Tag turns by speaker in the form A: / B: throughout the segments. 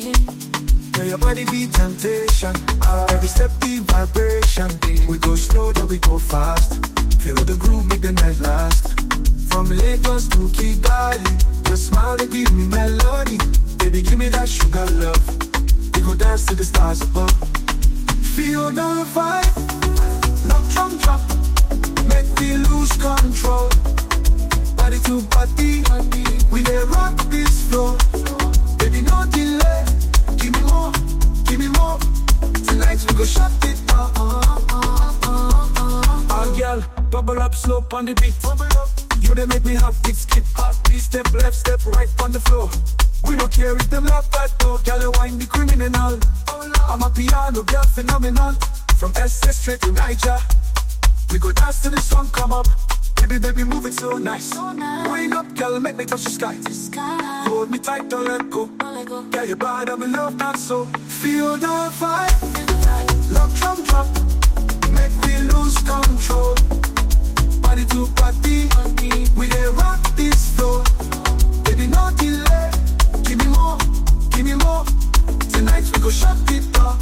A: Now your body be temptation. Every step be vibration. We go slow, then we go fast. Feel the groove, make the night last. From Lagos to Kigali, just smile and give me melody. Baby, give me that sugar love. We go dance to the stars above. Feel the vibe, knock drum drop, make me lose control. Body to body, we dey rock this floor. Baby, no delay, give me more, give me more. Tonight we go shut it down. Oh girl, bubble up slow on the beat. You dey make me have big skip. Heartbeat, step left, step right on the floor. We don't care if them laugh at all. Girl, you wine the criminal. I'm a piano girl, phenomenal. From SS straight to Niger. We go dance till the sun come up. Baby, baby, move it so nice. Wind up, girl, make me touch the sky. Hold me tight, don't let go. Girl, you're bad, I'm in love, not so. Feel the vibe. Lock, drum, drop. Make me lose control. Body to body. We dey rock this floor. Baby, no delay. Give me more, give me more. Tonight we go shut it down.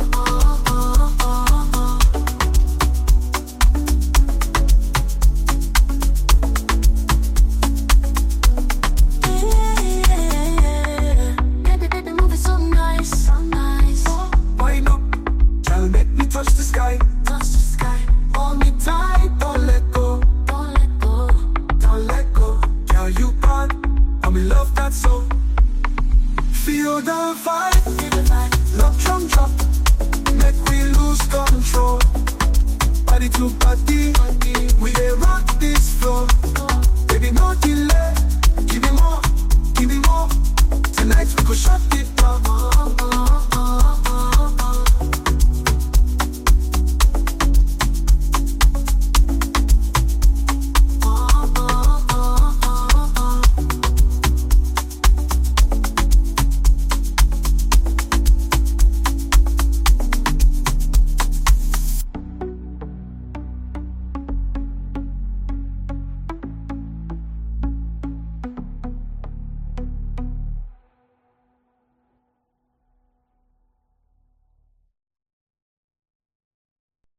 B: Baby, baby, move it so nice, so nice.
A: Wind up, girl, make me touch the sky.
B: Touch the sky,
A: Hold me tight, don't let go,
B: don't let go.
A: don't let go. Girl, you bad, I'm in love, that's so. Feel the vibe,
B: Feel the vibe,
A: love drum drop. Make we lose control. Body to body, we dey rock this floor. Baby, no delay. Give me more, give me more. Tonight we go shut it